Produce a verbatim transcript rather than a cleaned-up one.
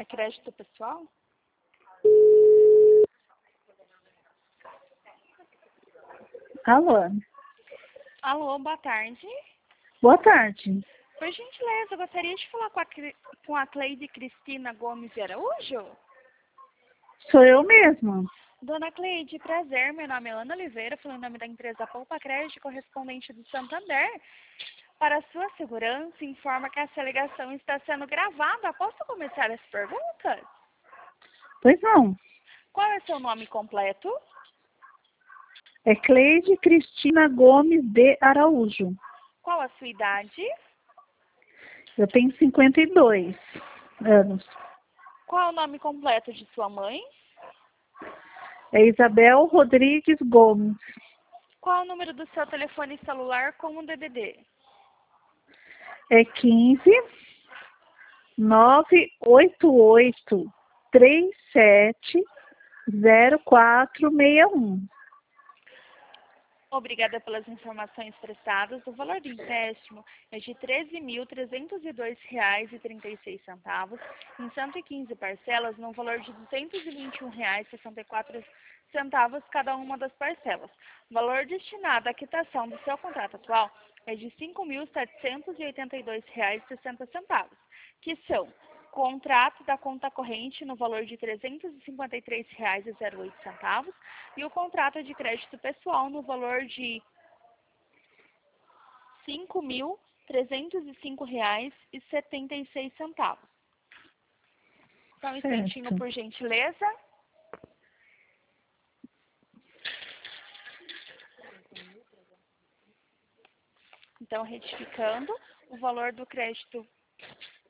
É crédito pessoal? Alô? Alô, boa tarde. Boa tarde. Por gentileza, eu gostaria de falar com a, Cri- com a Cleide Cristina Gomes de Araújo. Sou eu mesma. Dona Cleide, prazer. Meu nome é Ana Oliveira, falando em nome da empresa Poupa Crédito, correspondente do Santander. Para sua segurança, informa que essa ligação está sendo gravada. Posso começar as perguntas? Pois não. Qual é seu nome completo? É Cleide Cristina Gomes de Araújo. Qual a sua idade? Eu tenho cinquenta e dois anos. Qual é o nome completo de sua mãe? É Isabel Rodrigues Gomes. Qual é o número do seu telefone celular com o D D D? É quinze, nove oito oito, três sete, zero quatro seis um. Obrigada pelas informações prestadas. O valor do empréstimo é de treze mil trezentos e dois reais e trinta e seis centavos, em cento e quinze parcelas, no valor de duzentos e vinte e um reais e sessenta e quatro centavos cada uma das parcelas. O valor destinado à quitação do seu contrato atual é de cinco mil setecentos e oitenta e dois reais e sessenta centavos, que são contrato da conta corrente no valor de trezentos e cinquenta e três reais e zero oito centavos e o contrato de crédito pessoal no valor de cinco mil trezentos e cinco reais e setenta e seis centavos. Só um instantinho, Certo. por gentileza. Então, retificando, o valor do crédito